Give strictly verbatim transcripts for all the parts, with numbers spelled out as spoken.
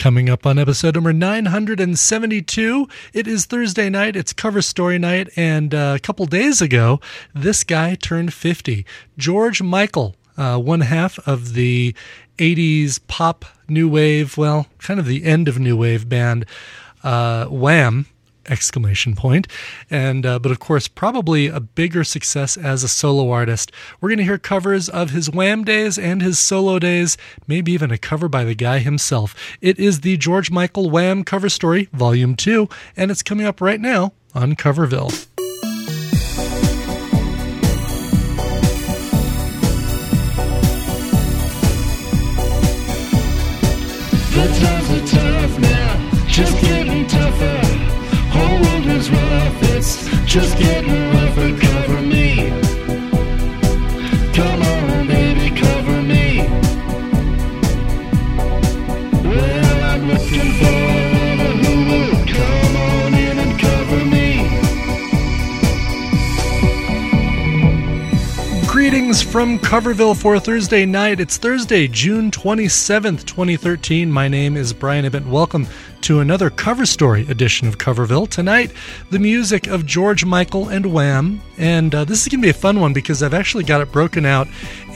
Coming up on episode number nine hundred seventy-two, it is Thursday night, it's cover story night, and uh, a couple days ago, this guy turned fifty. George Michael, uh, one half of the eighties pop new wave, well, kind of the end of new wave band, uh, Wham! Exclamation point. And uh, but of course, probably a bigger success as a solo artist. We're going to hear covers of his Wham days and his solo days, maybe even a cover by the guy himself. It is the George Michael Wham Cover Story, Volume two, and it's coming up right now on Coverville. The times are tough now, just getting tougher. Whole world is rough, it's just getting rougher. Cover me, come on baby, cover me. Well, I'm looking for a lover who will come on in and cover me. Greetings from Coverville for Thursday night. It's Thursday, June twenty-seventh, twenty thirteen. My name is Brian Ibbott. Welcome to another cover story edition of Coverville. Tonight, the music of George Michael and Wham. And uh, this is going to be a fun one because I've actually got it broken out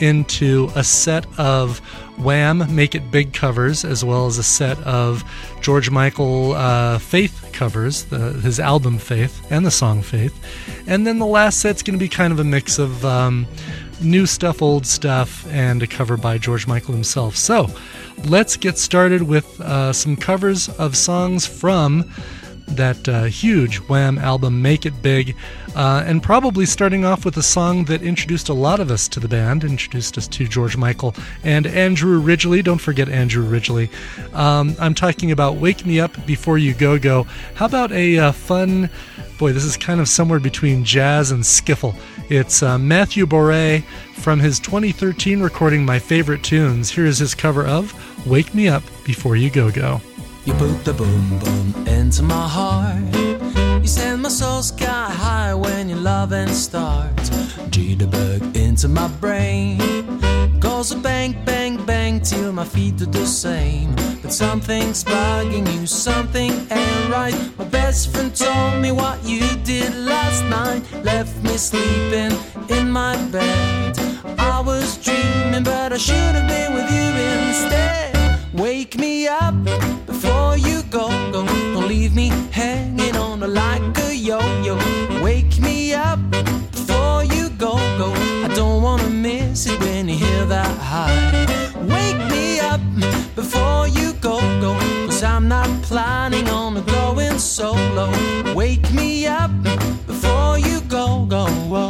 into a set of Wham! Make It Big covers, as well as a set of George Michael uh, Faith covers, the, his album Faith and the song Faith. And then the last set's going to be kind of a mix of um, new stuff, old stuff, and a cover by George Michael himself. So, let's get started with uh, some covers of songs from that uh, huge Wham album, Make It Big, uh, and probably starting off with a song that introduced a lot of us to the band, introduced us to George Michael and Andrew Ridgeley. Don't forget Andrew Ridgeley. Um, I'm talking about Wake Me Up Before You Go Go. How about a uh, fun, boy, this is kind of somewhere between jazz and skiffle. It's uh, Matthew Boré from his twenty thirteen recording, My Favorite Tunes. Here is his cover of Wake Me Up Before You Go Go. You put the boom boom into my heart. You send my soul sky high when your loving starts. Jitterbug into my brain. Goes a bang, bang, bang till my feet do the same. But something's bugging you, something ain't right. My best friend told me what you did last night. Left me sleeping in my bed. I was dreaming, but I should have been with you instead. Wake me up before you go, go. Don't leave me hanging on like a yo-yo. Wake me up before you go, go. I don't wanna miss it when you hear that high. Wake me up before you go, go. Cause I'm not planning on going solo. Wake me up before you go, go.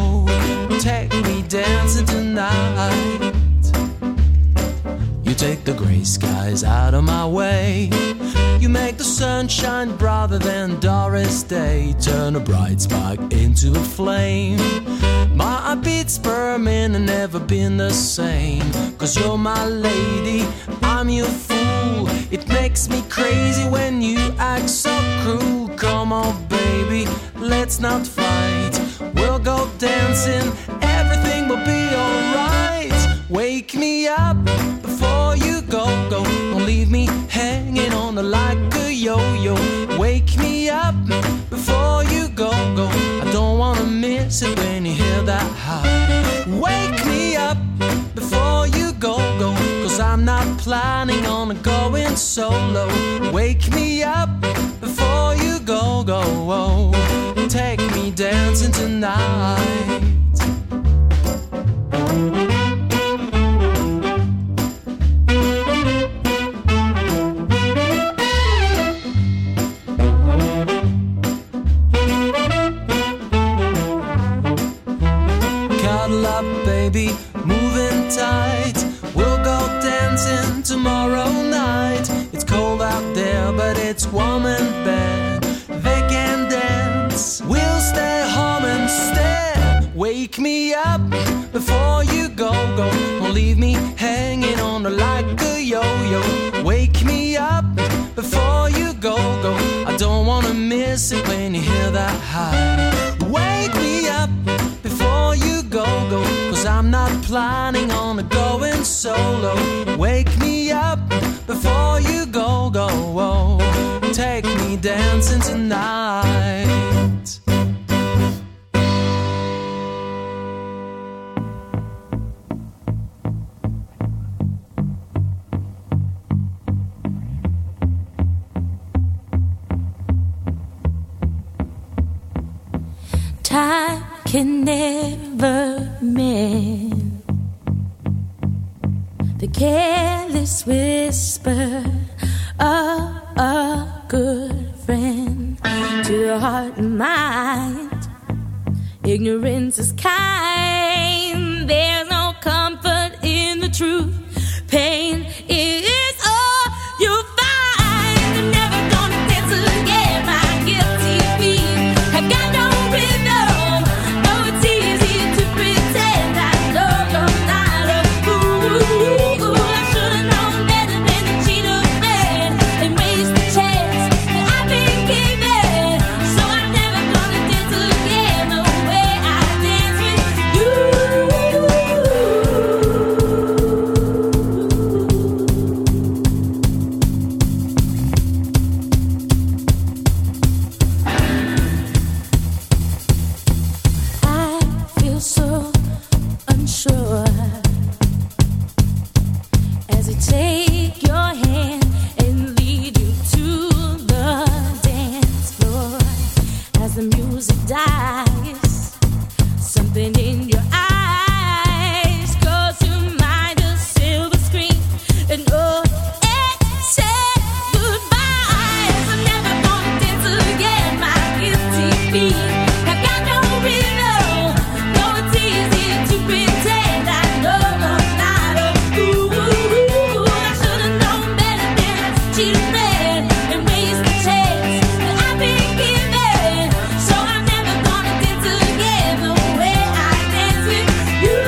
Whoa. Take me dancing tonight. You take the gray skies out of my way. You make the sunshine brighter than Doris Day. Turn a bright spark into a flame. My beats burning and never been the same. Cause you're my lady, I'm your fool. It makes me crazy when you act so cruel. Come on baby, let's not fight. We'll go dancing, everything will be alright. Wake me up before you go, go. Don't leave me hanging on like a yo-yo. Wake me up before you go, go. I don't wanna miss it when you hear that high. Wake me up before you go, go. Cause I'm not planning on going solo. Wake me up before you go, go. Whoa. Take me dancing tonight. Baby, moving tight. We'll go dancing tomorrow night. It's cold out there, but it's warm in bed. They can dance. We'll stay home instead. Wake me up before you go, go. Don't leave me hanging on like a yo-yo. Wake me up before you go, go. I don't wanna miss it when you hear that high. Wake me up before you go, go. Cause I'm not planning on going solo. Wake me up before you go, go. tonight. Time can never mend the careless whisper of a good friend to the heart and mind. Ignorance is kind. There's no comfort in the truth. Pain is all you find. I'm never gonna dance again. My guilty feet have got no rhythm. Oh, it's easy to pretend I know you're not a fool. I should've known better than to cheat a man and waste the chance that I've been given. So I'm never gonna dance again the way I dance with you. I feel so unsure as I take your hand and lead you to the dance floor. As the music dies, something in your eyes calls to mind a silver screen, and oh, it said goodbye. I'm never gonna dance again. My guilty feet have got no rhythm. No, it's easy to pretend I know I'm not a fool. I should've known better than to cheat a man and waste the chance that I've been given. So I'm never gonna dance again the way I dance with you.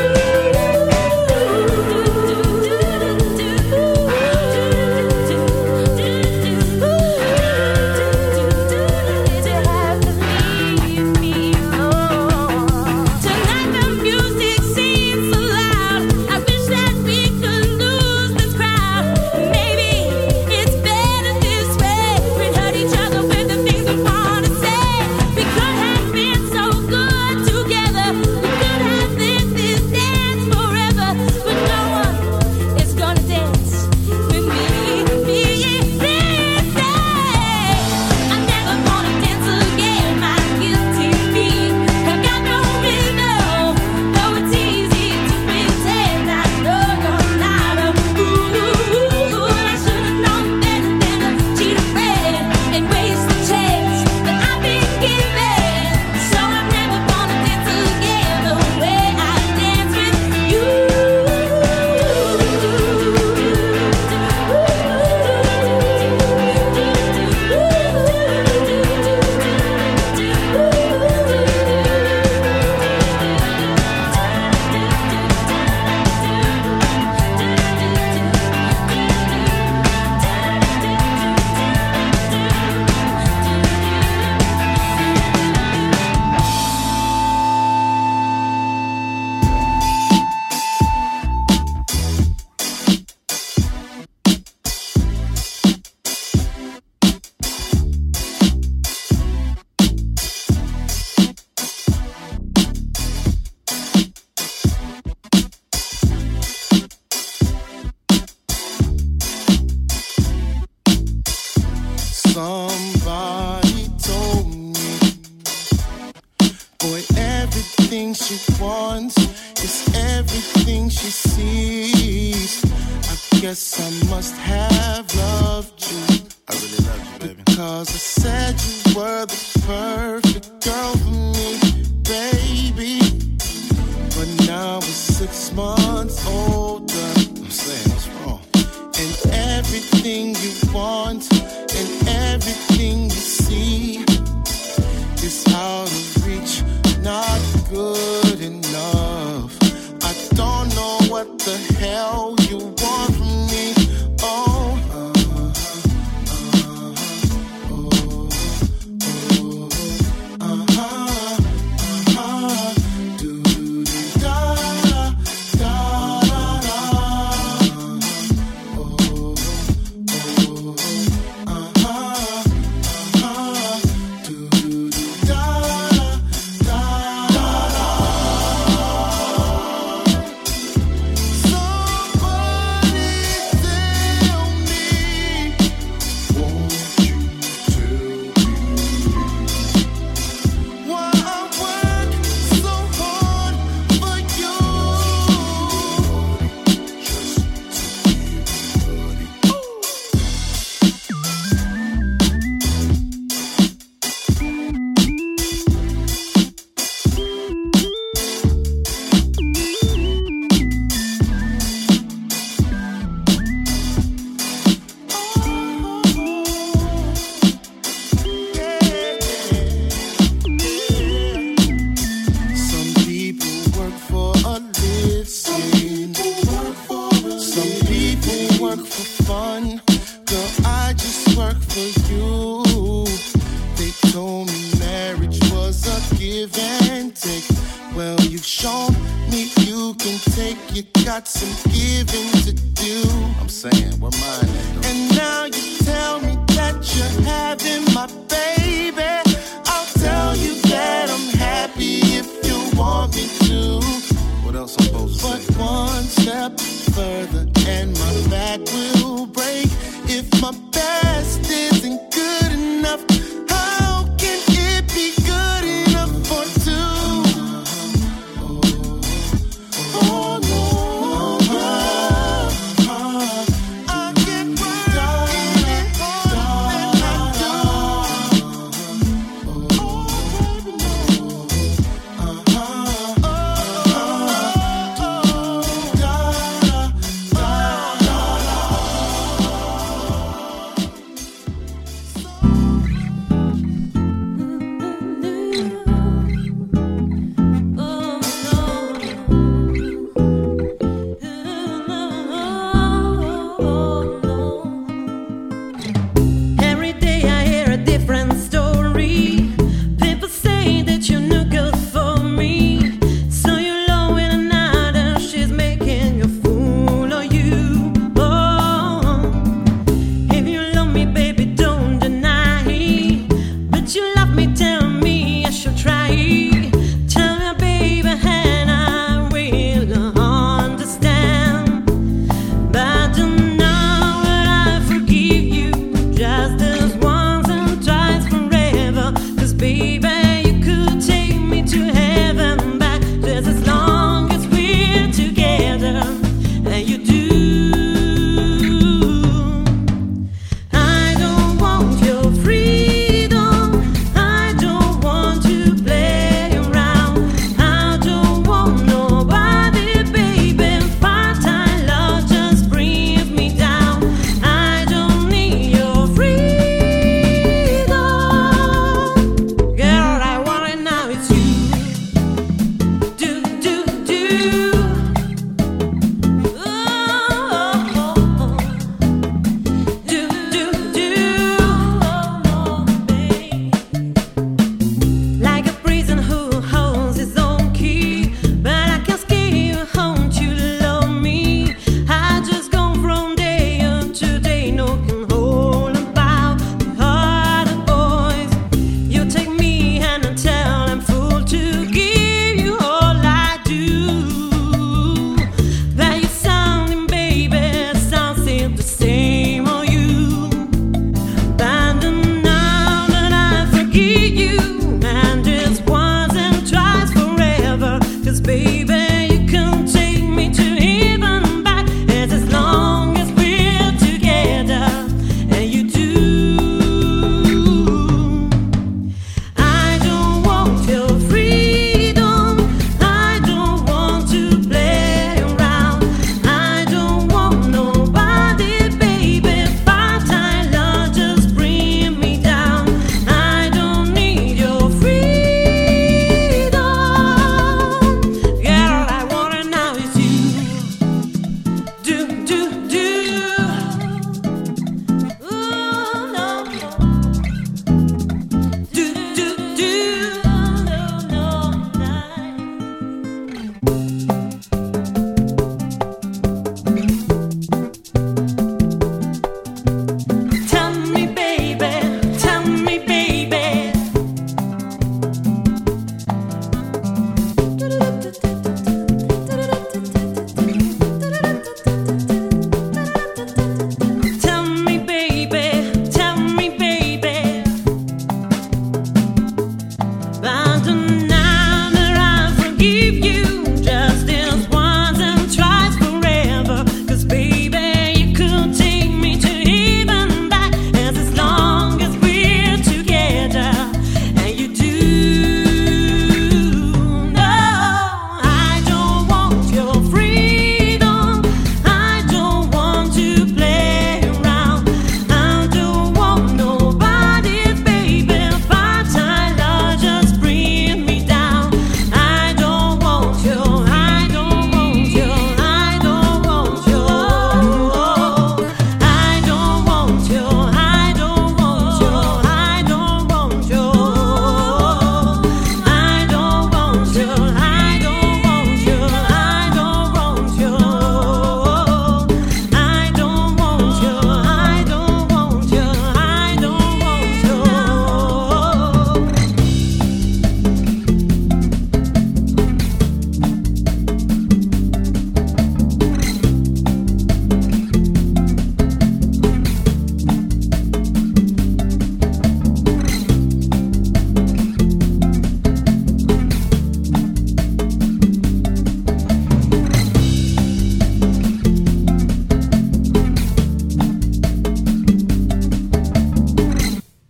Tonight the music seems so loud. I wish that we could lose this crowd. Maybe it's better this way. We hurt each other with the things we wanna say. We could have been so good together. We could have lived this dance forever. But no one is gonna dance with me. Me this day. I'm never gonna dance again. My guilty feet have got no rhythm. Though it's easy to pretend I know you're not a fool. I should've known better than to cheat a friend and waste the chance that I've been given. So I'm never gonna dance again the way I dance with you. Somebody told me, boy, everything she wants is everything she sees. I guess I must have loved you. I really love you, baby. Because I said you were the perfect girl for me, baby. But now we're six months older. I'm saying, what's wrong? And everything you want and everything you see is out of reach, not good enough. I don't know what the hell you want from me. Oh, this work for you. They told me marriage was a give and take. Well, you've shown me you can take. You got some giving to do. I'm saying, where mine at? And now you tell me that you're having my baby. I'll tell you that I'm happy if you want me to. What else I'm supposed to but say? But one step further and my back will break. If my best isn't good enough, how can it be good enough for two? Oh no, I get worried more than I do. Oh baby, no. Uh-huh. Just as once and twice.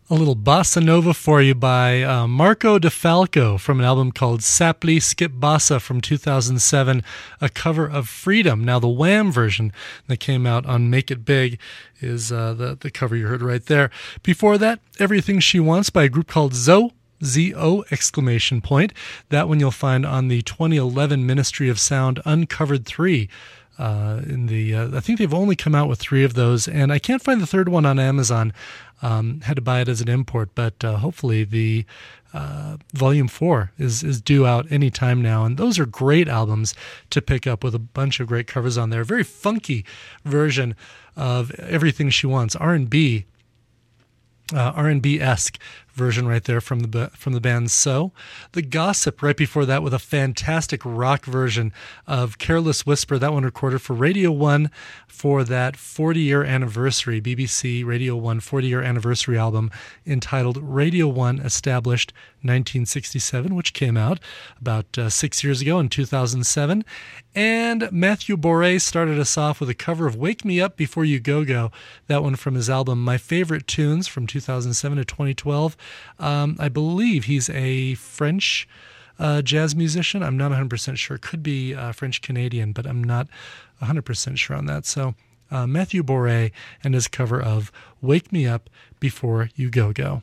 A little bossa nova for you by uh, Marco DeFalco from an album called Sapli Skip Bossa from two thousand seven, a cover of Freedom. Now, the Wham version that came out on Make It Big is uh, the, the cover you heard right there. Before that, Everything She Wants by a group called Zoe. Z O exclamation point. That one you'll find on the twenty eleven Ministry of Sound Uncovered three. Uh, in the, uh, I think they've only come out with three of those, and I can't find the third one on Amazon. Um, had to buy it as an import, but uh, hopefully the uh, volume four is is due out any time now. And those are great albums to pick up with a bunch of great covers on there. Very funky version of Everything She Wants, R and B. Uh, R and B-esque version right there from the from the band So. The Gossip right before that with a fantastic rock version of Careless Whisper, that one recorded for Radio one for that forty-year anniversary, B B C Radio one forty-year anniversary album entitled Radio one Established nineteen sixty-seven, which came out about uh, six years ago in two thousand seven. And Matthew Boré started us off with a cover of Wake Me Up Before You Go Go, that one from his album My Favorite Tunes from two thousand seven to twenty twelve. Um, I believe he's a French uh, jazz musician. I'm not one hundred percent sure. Could be uh, French-Canadian, but I'm not one hundred percent sure on that. So uh, Matthew Boré and his cover of Wake Me Up Before You Go Go.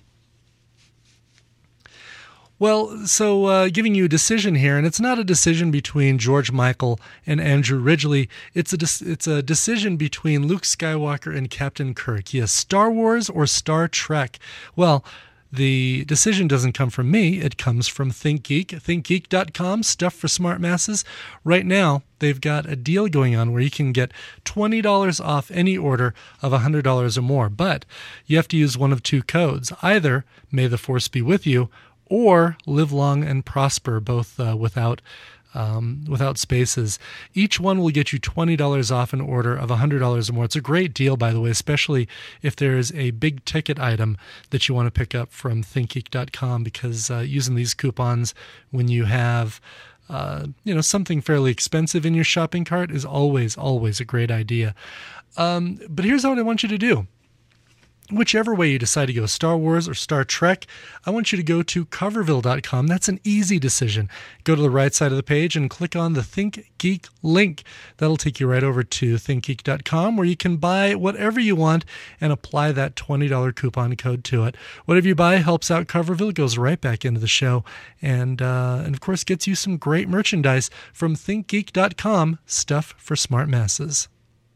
Well, so uh, giving you a decision here, and it's not a decision between George Michael and Andrew Ridgeley. It's a de- it's a decision between Luke Skywalker and Captain Kirk. Yes, Star Wars or Star Trek. Well, the decision doesn't come from me. It comes from ThinkGeek. think geek dot com, stuff for smart masses. Right now, they've got a deal going on where you can get twenty dollars off any order of one hundred dollars or more. But you have to use one of two codes. Either May the Force be with you, or Live Long and Prosper, both uh, without um, without spaces. Each one will get you twenty dollars off an order of one hundred dollars or more. It's a great deal, by the way, especially if there is a big ticket item that you want to pick up from think geek dot com, because uh, using these coupons when you have uh, you know something fairly expensive in your shopping cart is always, always a great idea. Um, but here's what I want you to do. Whichever way you decide to go, Star Wars or Star Trek, I want you to go to coverville dot com. That's an easy decision. Go to the right side of the page and click on the ThinkGeek link. That'll take you right over to think geek dot com, where you can buy whatever you want and apply that twenty dollars coupon code to it. Whatever you buy helps out Coverville, goes right back into the show, and, uh, and of course gets you some great merchandise from think geek dot com, stuff for smart masses.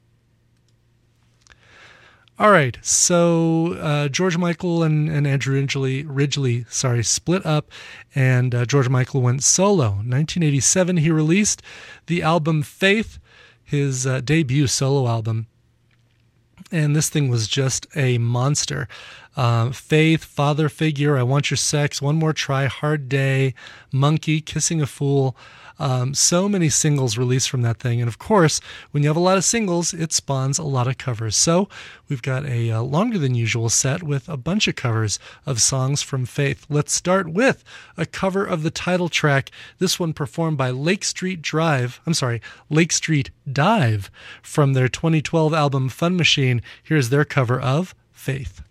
All right, so uh, George Michael and, and Andrew Ridgeley, Ridgeley, sorry, split up, and uh, George Michael went solo. nineteen eighty-seven, he released the album Faith, his uh, debut solo album, and this thing was just a monster. Uh, Faith, Father Figure, I Want Your Sex, One More Try, Hard Day, Monkey, Kissing a Fool. Um, so many singles released from that thing. And of course, when you have a lot of singles, it spawns a lot of covers. So we've got a uh, longer than usual set with a bunch of covers of songs from Faith. Let's start with a cover of the title track. This one performed by Lake Street Drive. I'm sorry, Lake Street Dive from their twenty twelve album Fun Machine. Here's their cover of Faith.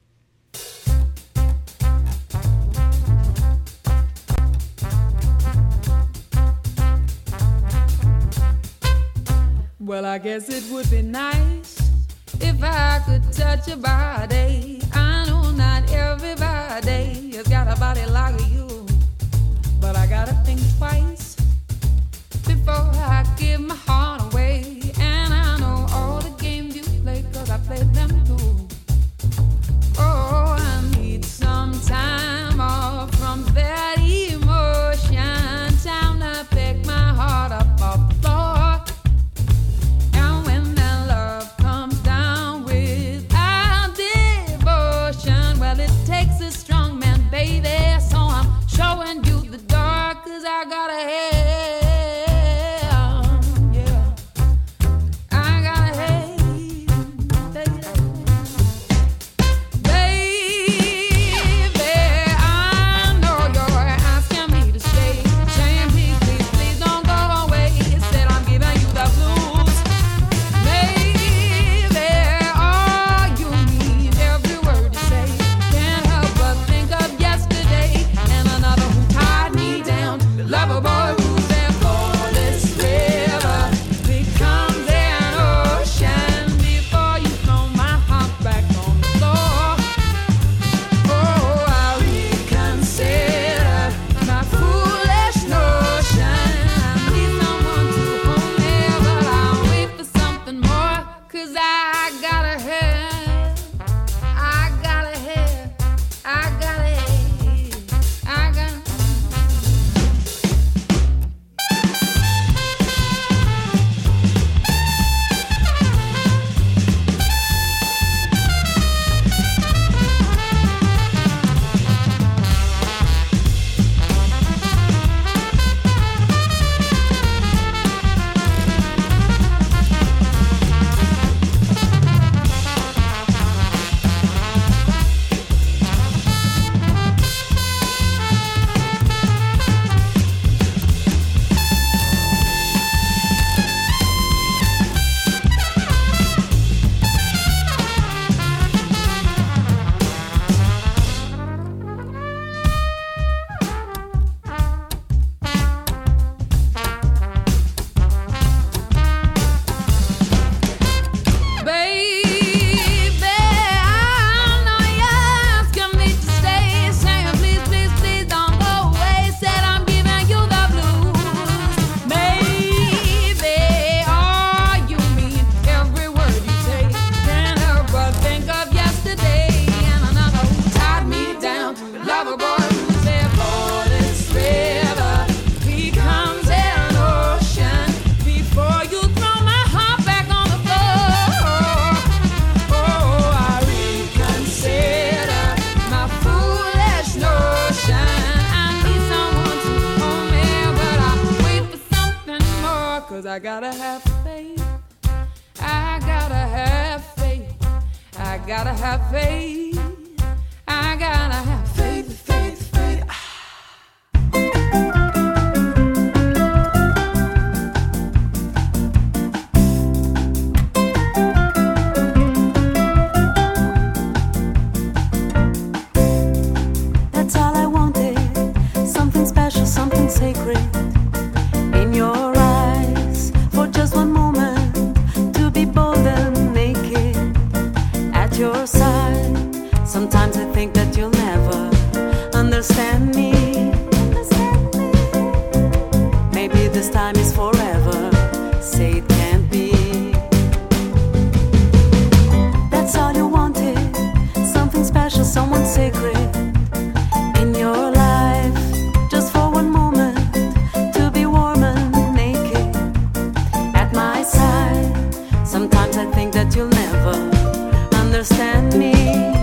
Well, I guess it would be nice if I could touch your body. I know not everybody has got a body like you, but I gotta think twice before I give my heart away. And I know all the games you play, 'cause I played them too. Oh, I need some time off from that emotion, time to pick my heart up off the floor. Showing you the dark, 'cause I gotta have, yeah. gotta have faith. I gotta have faith. I gotta have faith. I gotta have faith, faith, faith. That's all I wanted. Something special, something sacred. In your eyes, for just one moment, to be bold and naked at your side. Sometimes I think that you'll never understand me. Maybe this time is forever. Say it can't be. That's all you wanted. Something special, someone sacred in your life. Just for one moment, to be warm and naked at my side. Sometimes I think that you'll never understand me.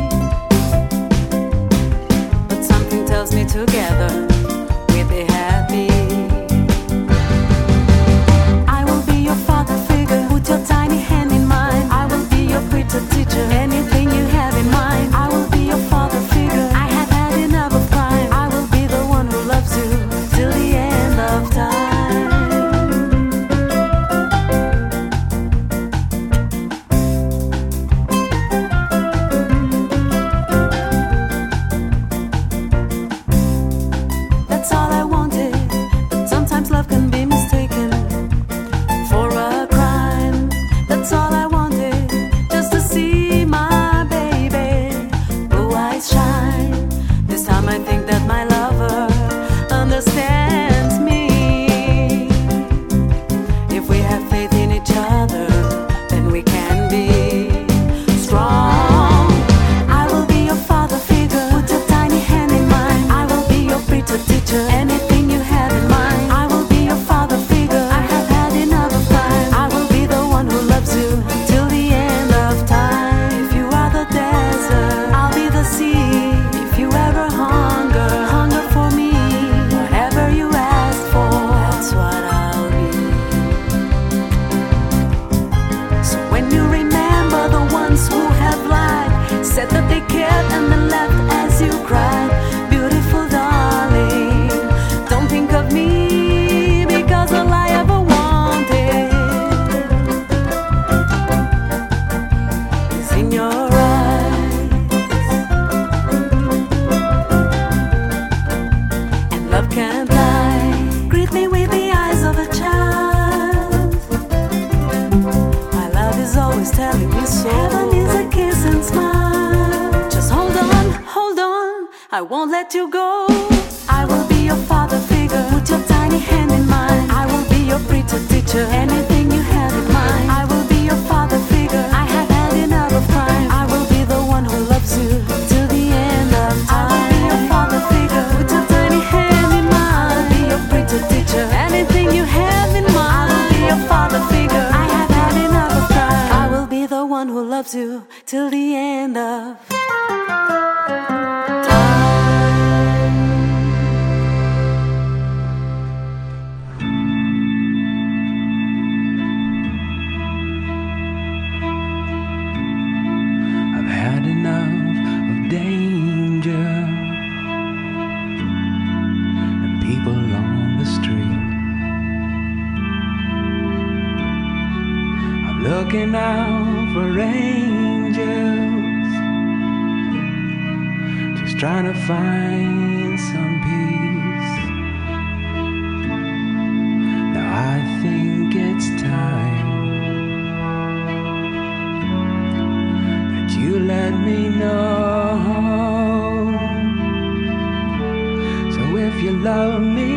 But something tells me together we'll be happy. I will be your father figure. Put your tiny hand in mine. I will be your pretty teacher. Anything you have in mind. I will be your father figure. I have had enough of crime. I will be the one who loves you till the end of time. That's all I wanted. But sometimes love can be mistaken for a crime. That's all I wanted. Just to see my baby blue eyes shine. This time I think that my lover understands me. If we have faith in each other, then we can be strong. I will be your father figure. Put your tiny hand in mine. I will be your pretty teacher. Anything you have in mind. I will be your father figure. I have had enough of time. I will be the one who loves you till the end of time. If you are the desert, I'll be the sea. If you ever hunger, hunger for me. Whatever you ask for, that's what I'll be. So when you remember the ones who have lied, said that they cared and then left as you cried, beautiful darling, don't think of me, because all I ever wanted is in your eyes. And love can't lie. Greet me with the eyes of a child. My love is always telling me so. Heaven is a kiss and smile. Just hold on, hold on, I won't let you go. I will be your father figure. Put your tiny hand in mine. I will be your pretty teacher. Anything you have in mind. I will be your father figure. I have had enough of crime. I will be the one who loves you till the end of time. I will be your father figure. Put your tiny hand in mine. I will be your pretty teacher. Anything you have in mind. I will be your father figure. I have had enough of crime. I will be the one who loves you till the end of I've had enough of danger and people on the street. I'm looking out for angels, just trying to find some peace. Now I think it's time that you let me know. So if you love me,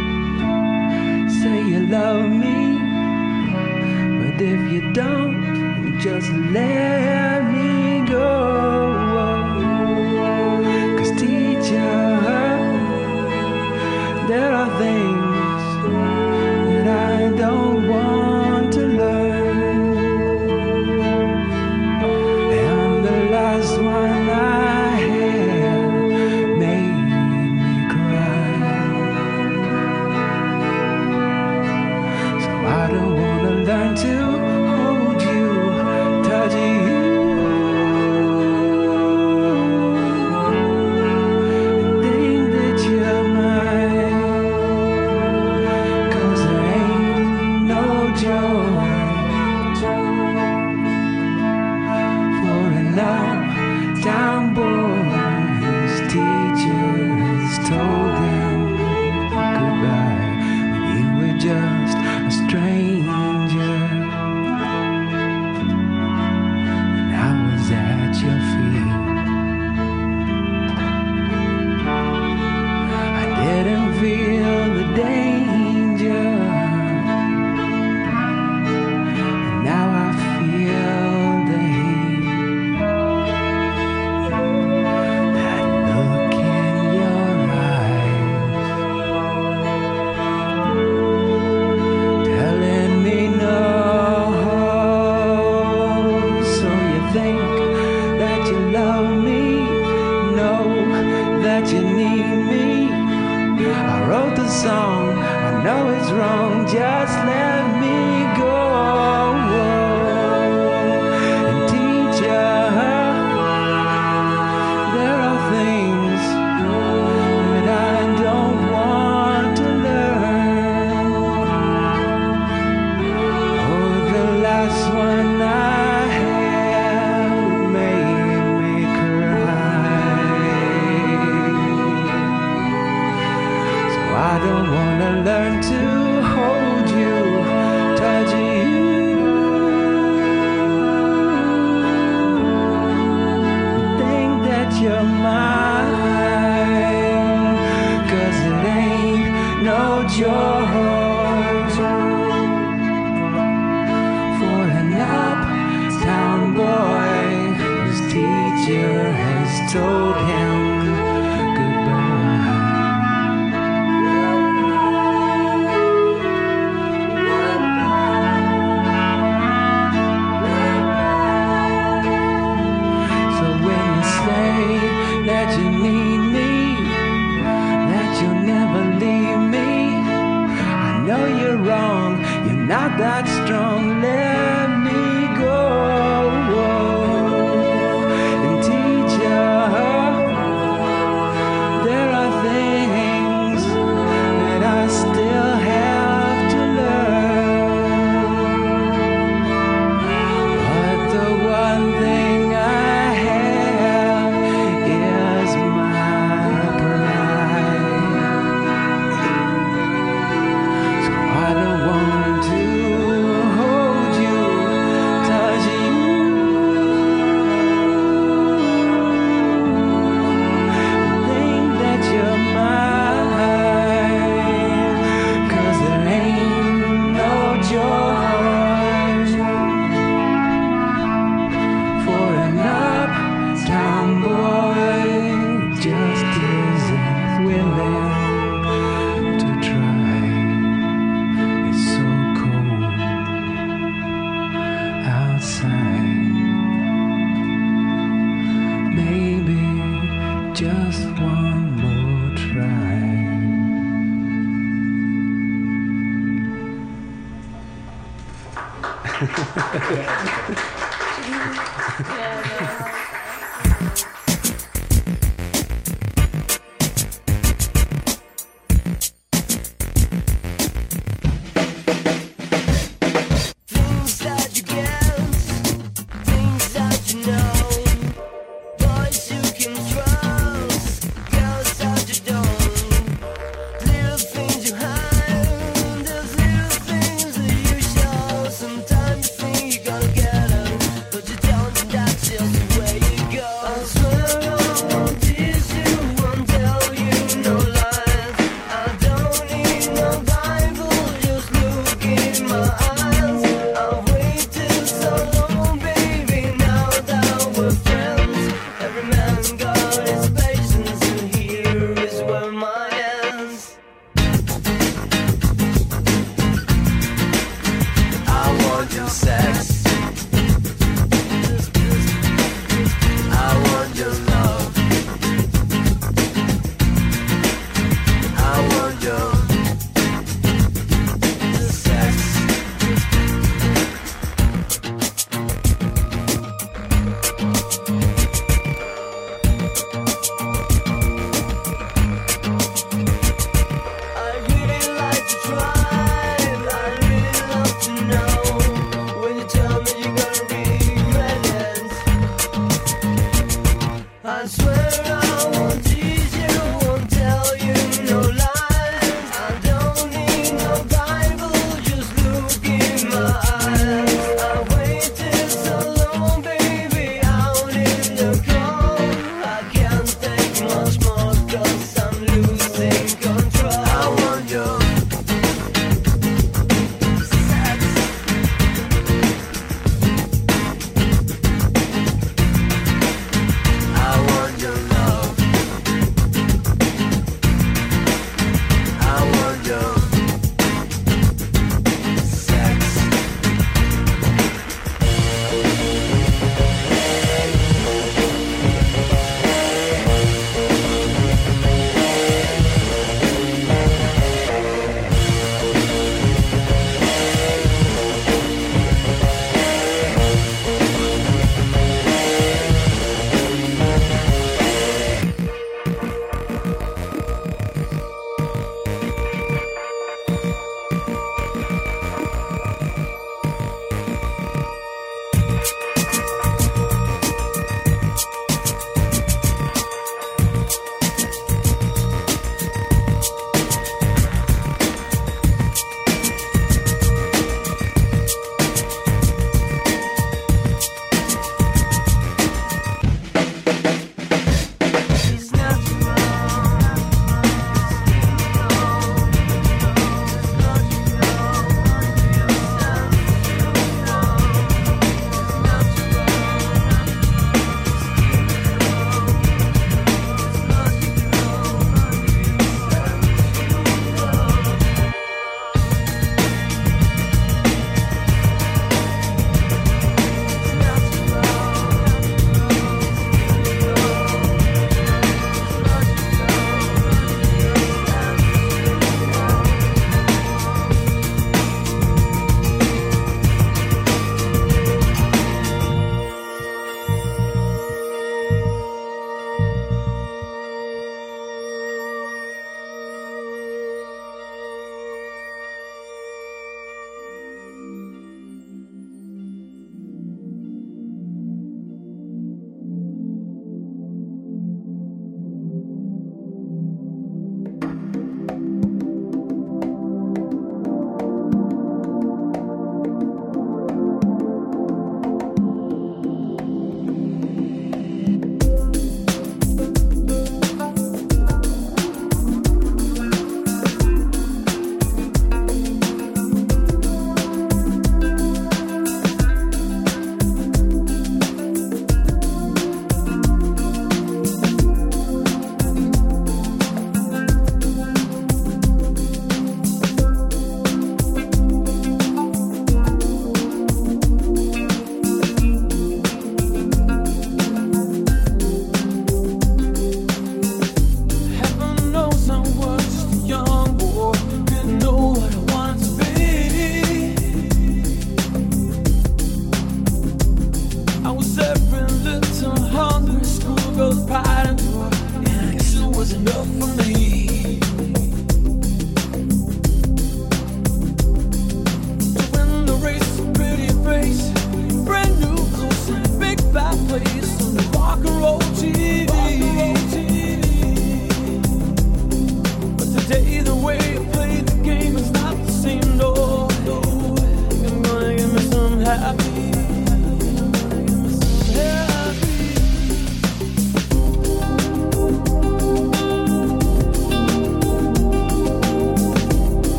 say you love me. But if you don't, just let me go. 'Cause teacher, there are things that I don't want to learn. And the last one I had made me cry. So I don't want that you need me. I wrote the song, I know it's wrong, just let me go and teach you. There are things that I don't want to learn. Oh, the last one I had made me cry. So I don't want to learn to hold you, touch you. Think that you're mine, 'cause it ain't no joy for an uptown boy whose teacher has told him goodbye. So when you say that you need me, that you'll never leave me, I know you're wrong, you're not that strong. Let me go and teach you. There are things that I still have to learn, but the one thing I have is my pride. So I don't want to hold you, touch you. Think that you're mine, 'cause there ain't no joy for an uptown boy just isn't willing to try. It's so cold outside. Maybe just one more try. Things that you guess, things that you know, boys you can trust, girls that you don't. Little things you hide, there's little things that you show. Sometimes you think you're gonna get them, but you don't, and that's just the way you go. I swear I won't tease you, won't tell you no lies. I don't need no Bible, just look in my eyes. I've waited so long, baby, now that we're friends. Every man got his patience, and here is where mine ends. I want your sex. I want your love. I want your sex. I really like to try, I really love to know. When you tell me you're gonna regret it, I swear I won't tease you, won't tell you no lies. I don't need no Bible, just look in my eyes. I waited so long, baby, out in the cold. I can't take much more, 'cause I'm losing control. I want your sex. I want your love.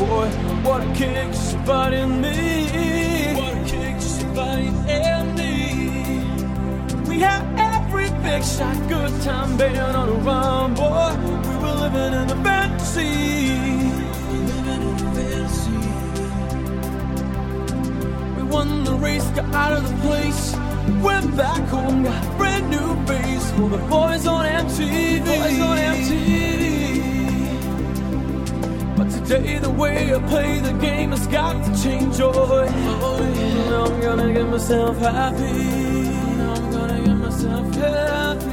boy. What a kick, somebody in me. What a kick, somebody in me. We had every big shot, good time band on a run, boy. We were living in a fantasy. Living in a fantasy. We won the race, got out of the place. Went back home, got a brand new bass. For the boys on M T V. Boys on M T V. But today the way I play the game has got to change, oh, oh yeah. Now I'm gonna get myself happy. Now I'm gonna get myself happy.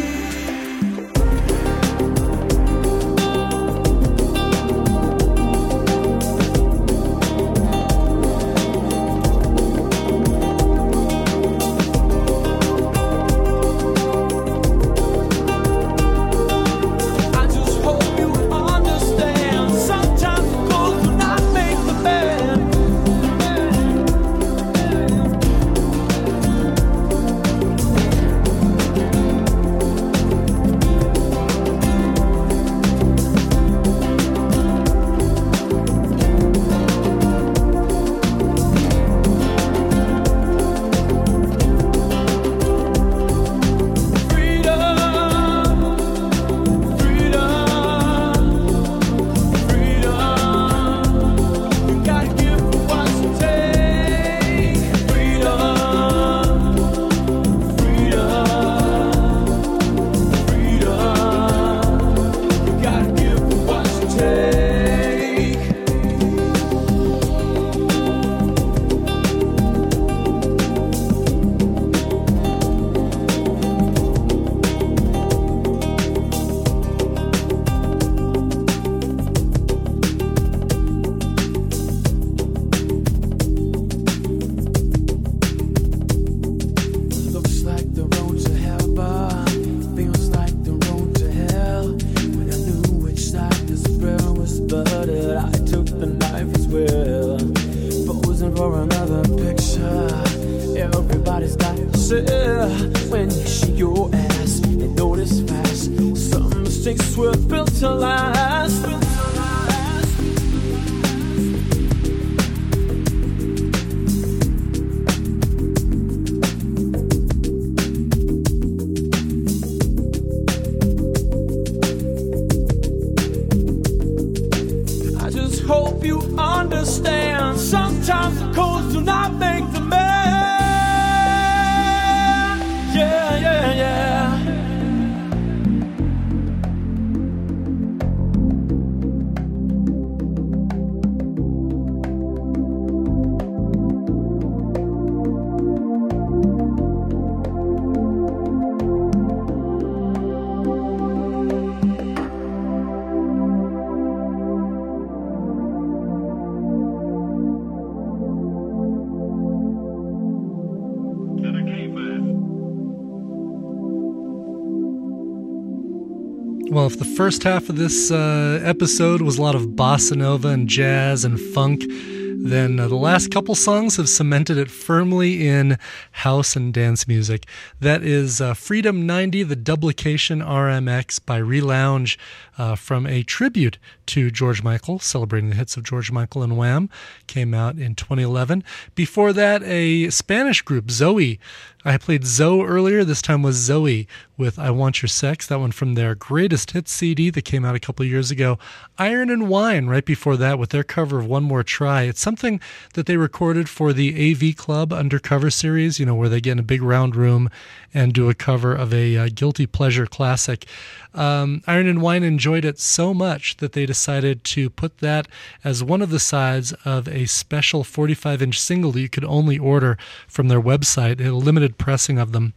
Well, if the first half of this uh, episode was a lot of bossa nova and jazz and funk, then uh, the last couple songs have cemented it firmly in house and dance music. That is uh, Freedom ninety, the Duplication R M X by Relounge, uh, from a tribute to George Michael, celebrating the hits of George Michael and Wham, came out in twenty eleven. Before that, a Spanish group, Zoe. I played Zoe earlier. This time was Zoe with I Want Your Sex. That one from their greatest hits C D that came out a couple of years ago. Iron and Wine right before that with their cover of One More Try. It's something that they recorded for the A V Club Undercover series, you know, where they get in a big round room and do a cover of a uh, guilty pleasure classic. Um, Iron and Wine enjoyed it so much that they decided to put that as one of the sides of a special forty-five inch single that you could only order from their website, a limited pressing of them.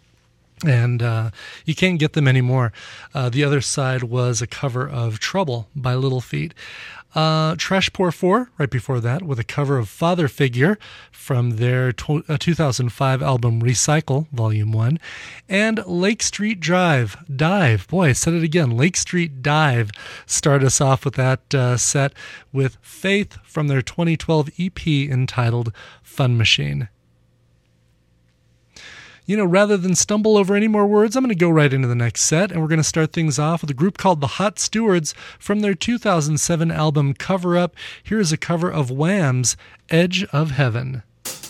And uh, you can't get them anymore. Uh, the other side was a cover of Trouble by Little Feat. Uh, Trashpore four, right before that, with a cover of Father Figure from their tw- uh, two thousand five album Recycle, Volume one. And Lake Street Drive, Dive. Boy, I said it again. Lake Street Dive started us off with that uh, set with Faith from their twenty twelve E P entitled Fun Machine. You know, rather than stumble over any more words, I'm going to go right into the next set, and we're going to start things off with a group called the Hot Stewards from their two thousand seven album Cover Up. Here's a cover of Wham's Edge of Heaven.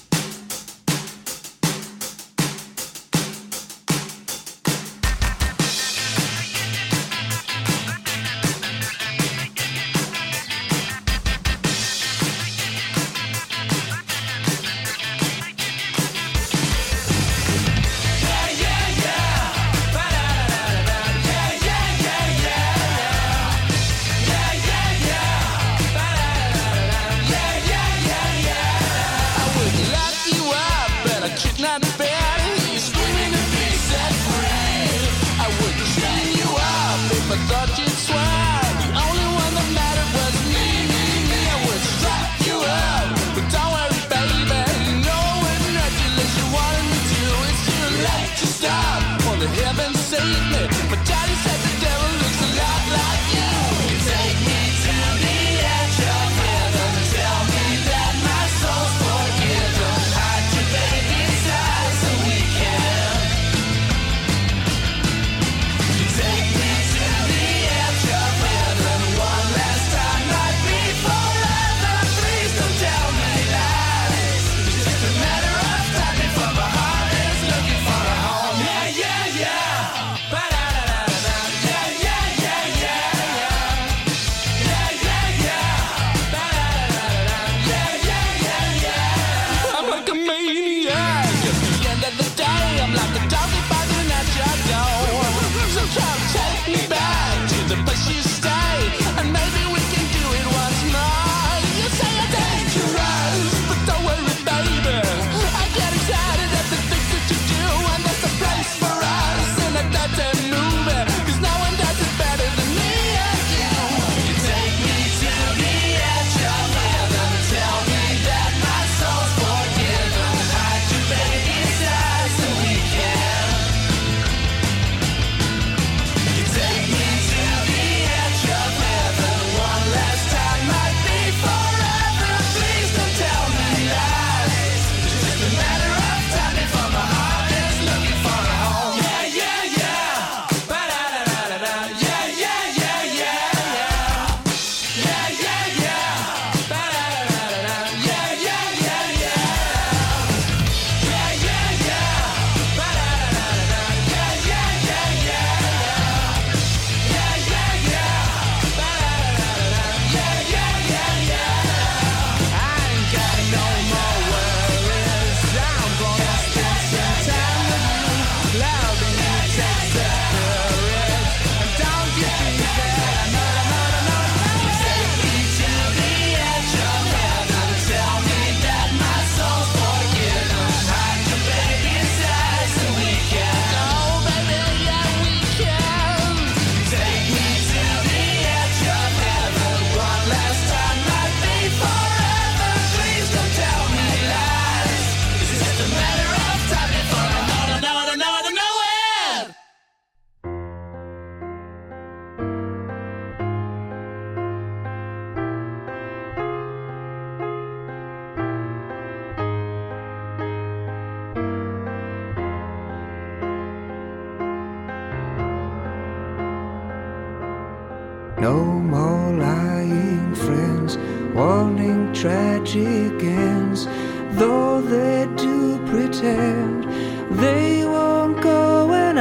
No more lying friends, wanting tragic ends, though they do pretend they won't go when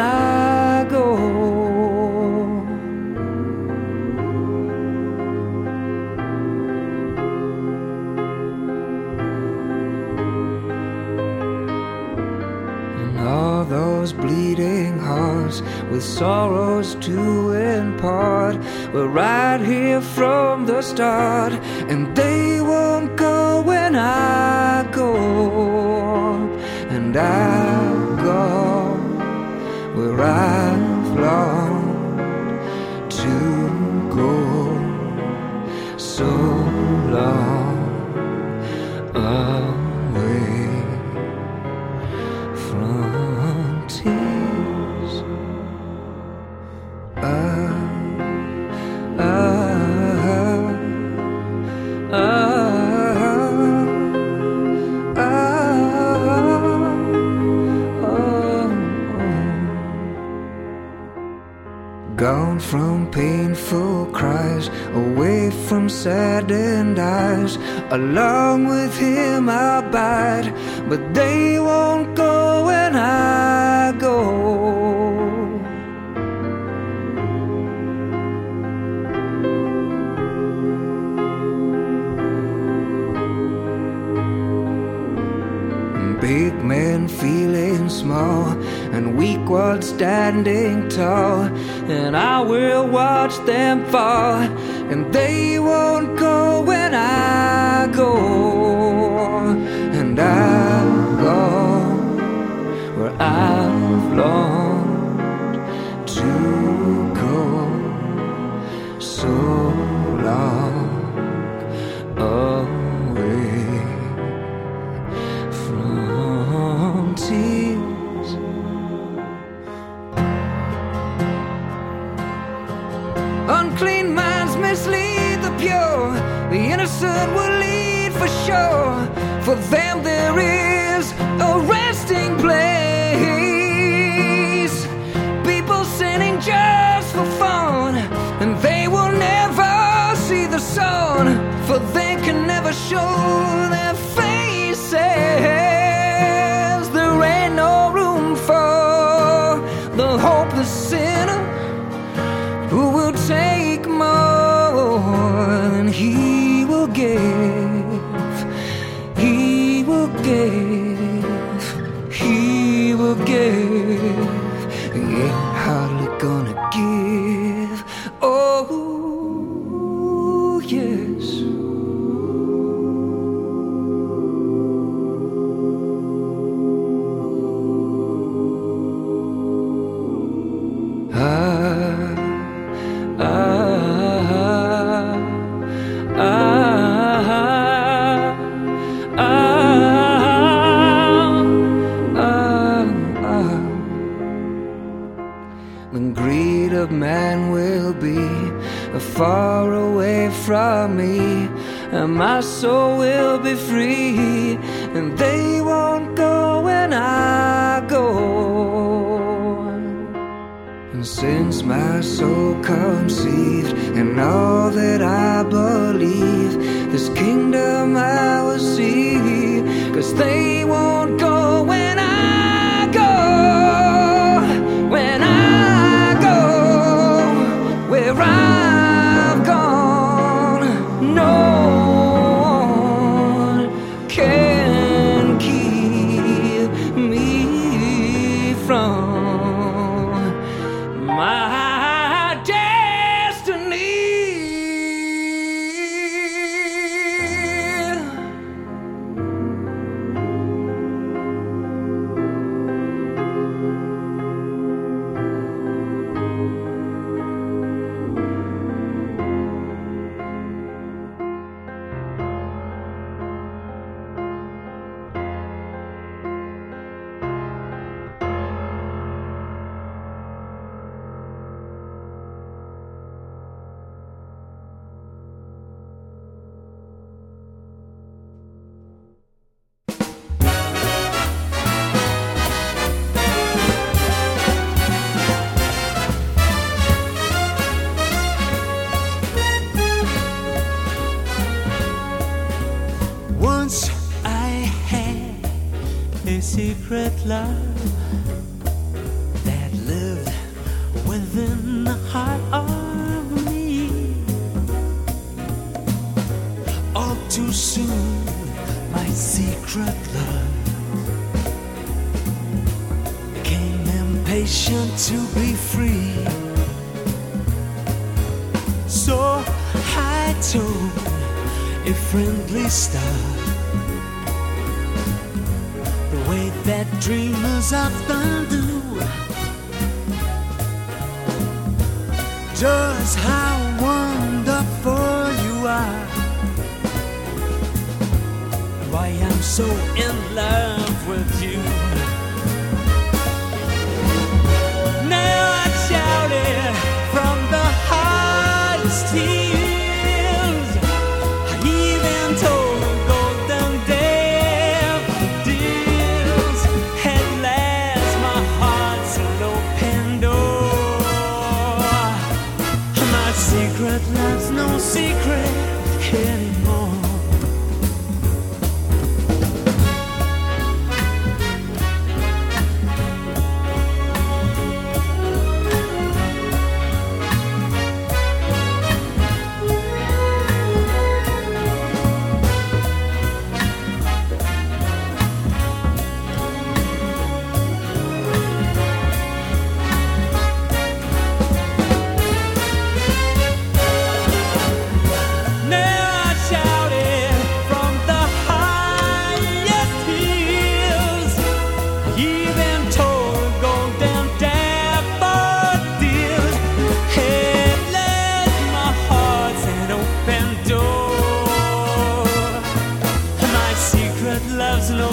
I go. And all those bleeding hearts with sorrows to impart were right here from the start, and they won't go when I go. And I'll go where I've longed to go so long away from tears. Uh, uh, uh, uh, uh, saddened eyes. Along with him I'll bide, but they won't go when I go. Big men feeling small, and weak ones standing tall, and I will watch them fall, and they won't go when I go. And I've gone where I've longed to go so long away from tears. Unclean minds mislead the pure, the innocent will lead for sure. For them there is a resting place. People sinning just for fun, and they will never see the sun, for they can never show their faces. There ain't no room for the hopeless sinner who will take more than he will give. He will give. He will give. He ain't hardly gonna give. Oh, yes. Far away from me, and my soul will be free, and they won't go when I go. And since my soul conceived and all that I believe, this kingdom I will see, 'cause they won't go when I go. When I go where I secret love that lived within the heart of me. All too soon, my secret love became impatient to be free. So I told a friendly star, way that dreamers often do, just how wonderful you are, why I'm so in love with you. Now I shout it from the hardest tears. I even told golden daffodils. At last my heart's an open door. My secret love's no secret.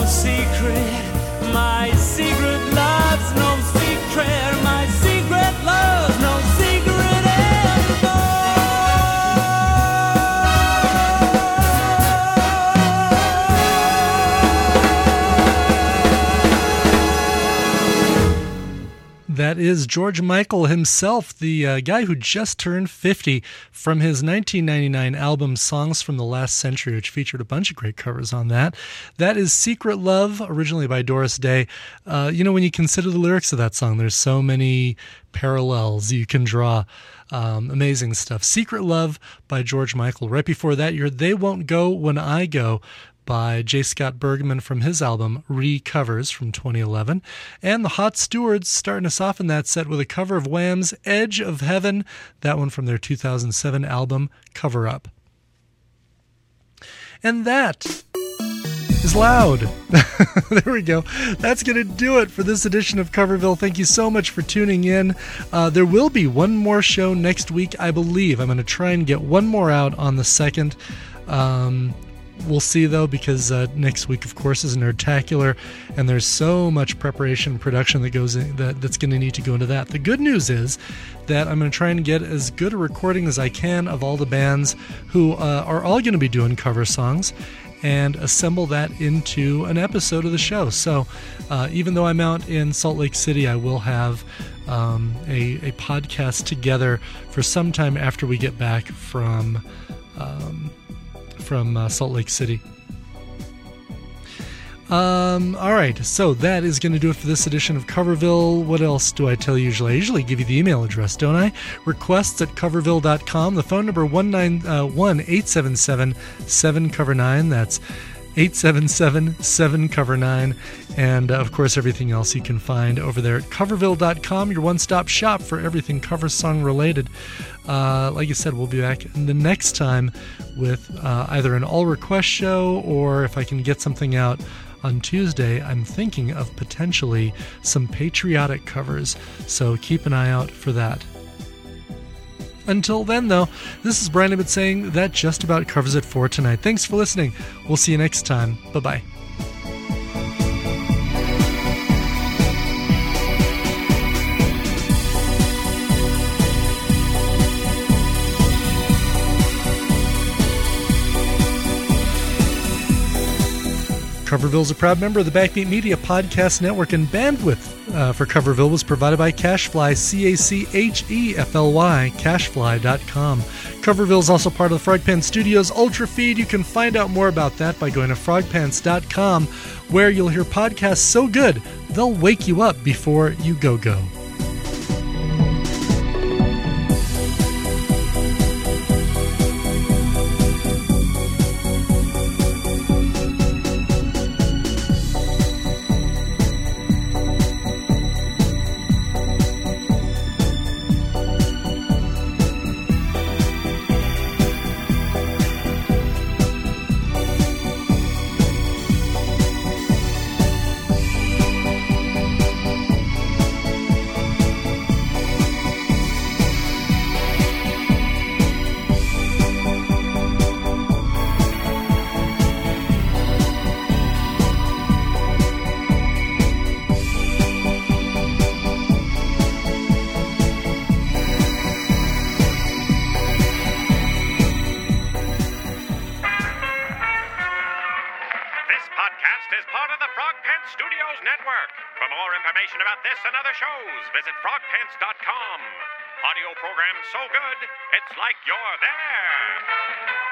secret. My secret love's no secret. My secret love's no secret That is George Michael himself, the uh, guy who just turned fifty, from his nineteen ninety-nine album Songs from the Last Century, which featured a bunch of great covers on that. That is Secret Love, originally by Doris Day. Uh, you know, when you consider the lyrics of that song, there's so many parallels you can draw. Um, amazing stuff. Secret Love by George Michael. Right before that, you heard They Won't Go When I Go by J. Scott Bergman from his album Recovers from twenty eleven. And the Hot Stewards starting us off in that set with a cover of Wham's Edge of Heaven, that one from their two thousand seven album Cover Up. And that is loud. There we go. That's going to do it for this edition of Coverville. Thank you so much for tuning in. Uh, there will be one more show next week, I believe. I'm going to try and get one more out on the second. Um... We'll see, though, because uh, next week, of course, is Nerdtacular, and there's so much preparation and production that goes in, that that's going to need to go into that. The good news is that I'm going to try and get as good a recording as I can of all the bands who uh, are all going to be doing cover songs, and assemble that into an episode of the show. So uh, even though I'm out in Salt Lake City, I will have um, a, a podcast together for some time after we get back from... Um, from uh, Salt Lake City. Um, all right, so that is going to do it for this edition of Coverville. What else do I tell you usually? I usually give you the email address, don't I? Requests at coverville dot com. The phone number one nine one eight seven seven seven cover nine. That's eight seven seven seven cover nine. And, uh, of course, everything else you can find over there at coverville dot com, your one-stop shop for everything cover song related. Uh, like I said, we'll be back the next time with uh, either an all-request show, or if I can get something out on Tuesday, I'm thinking of potentially some patriotic covers. So keep an eye out for that. Until then, though, this is Brian Ibbott saying that just about covers it for tonight. Thanks for listening. We'll see you next time. Bye-bye. Coverville is a proud member of the Backbeat Media Podcast Network, and bandwidth uh, for Coverville was provided by Cachefly, C A C H E F L Y, cachefly dot com. Coverville is also part of the Frogpants Studios Ultra Feed. You can find out more about that by going to frog pants dot com, where you'll hear podcasts so good they'll wake you up before you go-go. Visit frog pants dot com. Audio program so good, it's like you're there.